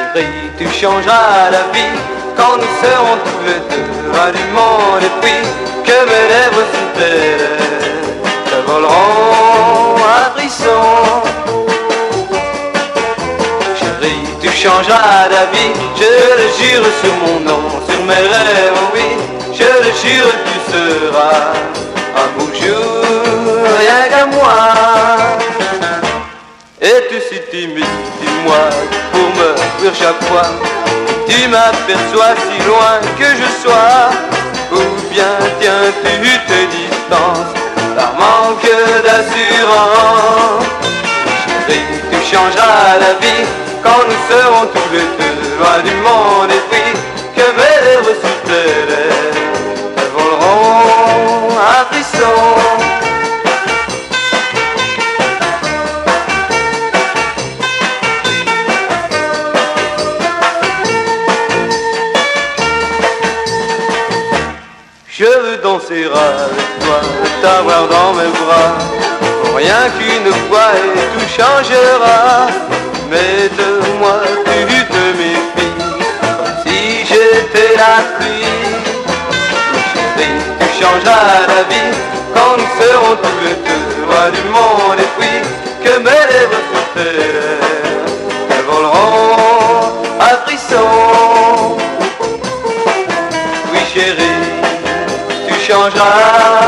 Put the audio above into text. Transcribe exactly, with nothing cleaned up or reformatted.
Chérie, tu changeras la vie quand nous serons tous les deux loin du monde, et puis que mes lèvres sous tes lèvres te voleront à frisson. Chérie, tu changeras la vie, je le jure sur mon nom, sur mes rêves, oui, je le jure, tu seras un beau jour, rien qu'à moi. Es-tu si timide, dis-moi, pour me fuir chaque fois? Tu m'aperçois si loin que je sois, ou bien tiens-tu tes distances par manque d'assurance? Chérie, tu changeras la vie quand nous serons tous les deux loin du monde, et puis que mes lèvres sous tes lèvres te voleront à frisson. Je veux danser avec toi, t'avoir dans mes bras, pour rien qu'une fois et tout changera. Mais de moi tu te méfies, comme si j'étais la pluie. Chérie, tu changeras la vie quand nous serons tous les deux loin du monde, et puis que mes lèvres sur tes lèvres te voleront à frisson. Oui chérie, tu changeras